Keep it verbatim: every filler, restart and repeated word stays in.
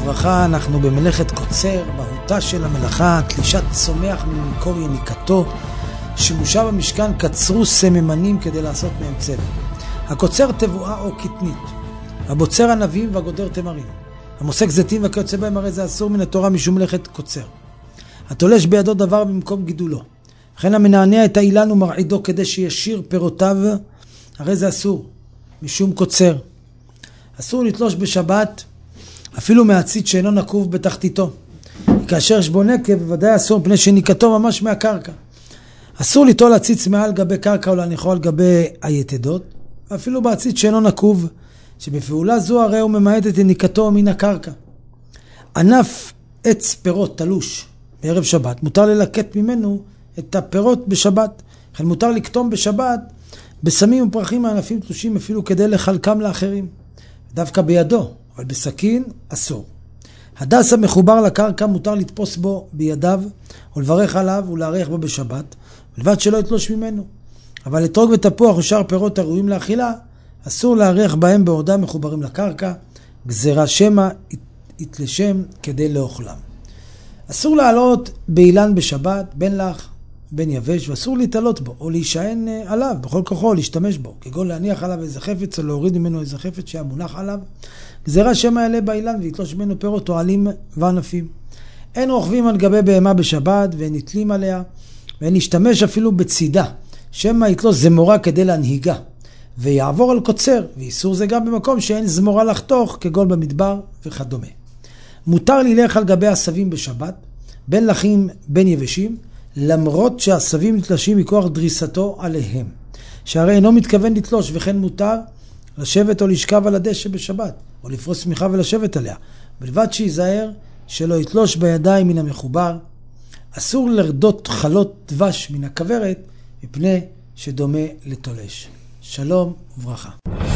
וברכה, אנחנו במלאכת קוצר, מהותה של המלאכה, תלישת צומח ממקור יניקתו, שימושה במשכן קצרו סממנים כדי לעשות מהם צבע. הקוצר תבואה או קטנית, הבוצר ענבים והגודר תמרים, המוסק זיתים וכיוצא בהם, הרי זה אסור מן התורה משום מלאכת קוצר. התולש בידו דבר במקום גידולו, וכן המנענע את האילן ומרעידו כדי שישיר פירותיו, הרי זה אסור משום קוצר. אסור לתלוש בשבת אפילו מהציץ שאינו נקוב בתחתיתו, כאשר יש בו נקב בוודאי אסור מפני שניקתו ממש מהקרקע. אסור ליטול הציץ מעל גבי קרקע או להניחו על גבי היתדות, אפילו בהציץ שאינו נקוב, שבפעולה זו הרי הוא ממעט את ניקתו מן הקרקע. ענף עץ פירות תלוש בערב שבת, מותר ללקט ממנו את הפירות בשבת, לכן מותר לקטום בשבת בסמים ופרחים מענפים תלושים אפילו כדי לחלקם לאחרים, דווקא בידו, אבל בסכין אסור. הדס המחובר לקרקע מותר לתפוס בו בידיו או לברך עליו ולהריח בו בשבת, ולבד שלא יתלוש ממנו. אבל אתרוג ותפוח ושאר פירות הראויים לאכילה אסור להריח בהם בעודם מחוברים לקרקע, גזירה שמא יתלשם כדי לאוכלם. אסור לעלות באילן בשבת, בין לח בין יבש, ואסור להתעלות בו או להישען עליו בכל כוחו, להשתמש בו, כגון להניח עליו איזה חפץ או להוריד ממנו איזה חפץ שהיה מונח עליו, גזירה שמא יעלה באילן ויתלוש ממנו פירות או עלים וענפים. אין רוכבים על גבי בהמה בשבת ואין נתלים עליה, ואין להשתמש אפילו בצידה שמא יתלוש זמורה כדי להנהיגה ויעבור על קוצר, ואיסור זה גם במקום שאין זמורה לחתוך כגון במדבר וכדומה. מותר ללך על גבי עשבים בשבת, בין לחים בין יבשים, למרות שהעשבים נתלשים מכוח דריסתו עליהם, שהרי אינו מתכוון לתלוש, וכן מותר לשבת או לשכב על הדשא בשבת, או לפרוס שמיכה ולשבת עליה, בלבד שיזהר שלא יתלוש בידיים מן המחובר. אסור לרדות חלות דבש מן הכוורת, מפני שדומה לתולש. שלום וברכה.